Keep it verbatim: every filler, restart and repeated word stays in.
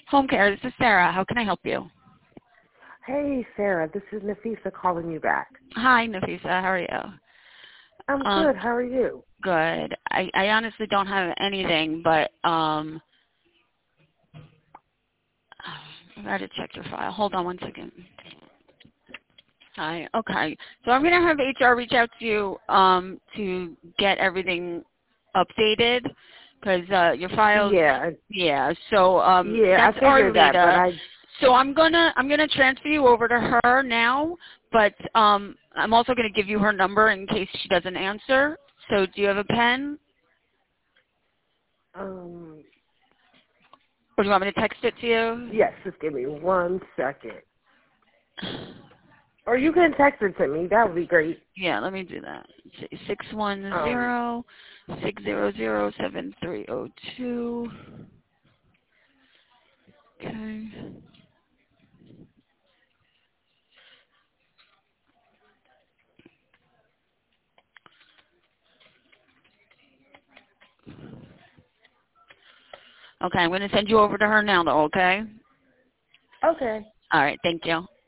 Home care, this is Sarah. How can I help you? Hey, Sarah, this is Nafisa calling you back. Hi, Nafisa. How are you? I'm Um, good. How are you? good. I, I honestly don't have anything, but um, I got to check your file. Hold on one second. Hi. Okay. So I'm going to have H R reach out to you um, to get everything updated because uh, your files. Yeah. Yeah. So um, Yeah, I that's figured that, but Arlita. I... So I'm gonna I'm gonna transfer you over to her now, but um, I'm also gonna give you her number in case she doesn't answer. So do you have a pen, Um, or do you want me to text it to you? yes, just give me one second. Or you can text it to me. That would be great. Yeah, let me do that. Six one Um, zero six zero zero seven three zero two. Okay. Okay, I'm gonna send you over to her now, though. Okay. okay. All right. Thank you.